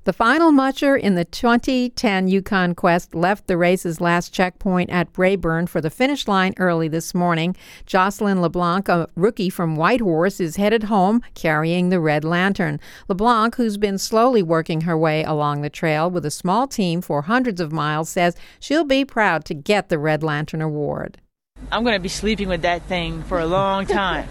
The final musher in the 2010 Yukon Quest left the race's last checkpoint at Braeburn for the finish line early this morning. Jocelyn LeBlanc, a rookie from Whitehorse, is headed home carrying the Red Lantern. LeBlanc, who's been slowly working her way along the trail with a small team for hundreds of miles, says she'll be proud to get the Red Lantern Award. I'm going to be sleeping with that thing for a long time.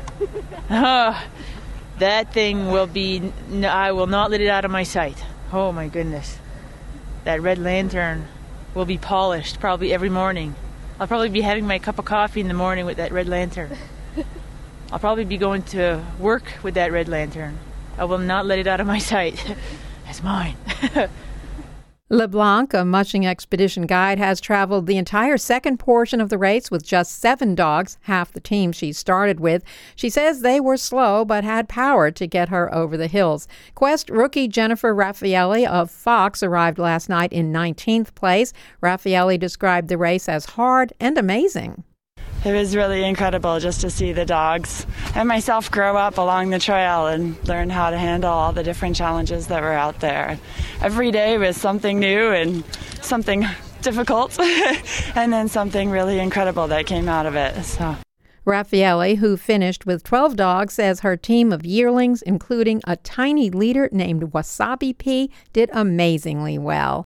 That thing will be, I will not let it out of my sight. Oh my goodness. That Red Lantern will be polished probably every morning. I'll probably be having my cup of coffee in the morning with that Red Lantern. I'll probably be going to work with that Red Lantern. I will not let it out of my sight. It's mine. LeBlanc, a mushing expedition guide, has traveled the entire second portion of the race with just 7 dogs, half the team she started with. She says they were slow but had power to get her over the hills. Quest rookie Jennifer Raffaelli of Fox arrived last night in 19th place. Raffaelli described the race as hard and amazing. It was really incredible just to see the dogs and myself grow up along the trail and learn how to handle all the different challenges that were out there. Every day was something new and something difficult and then something really incredible that came out of it. So. Raffaelli, who finished with 12 dogs, says her team of yearlings, including a tiny leader named Wasabi Pea, did amazingly well.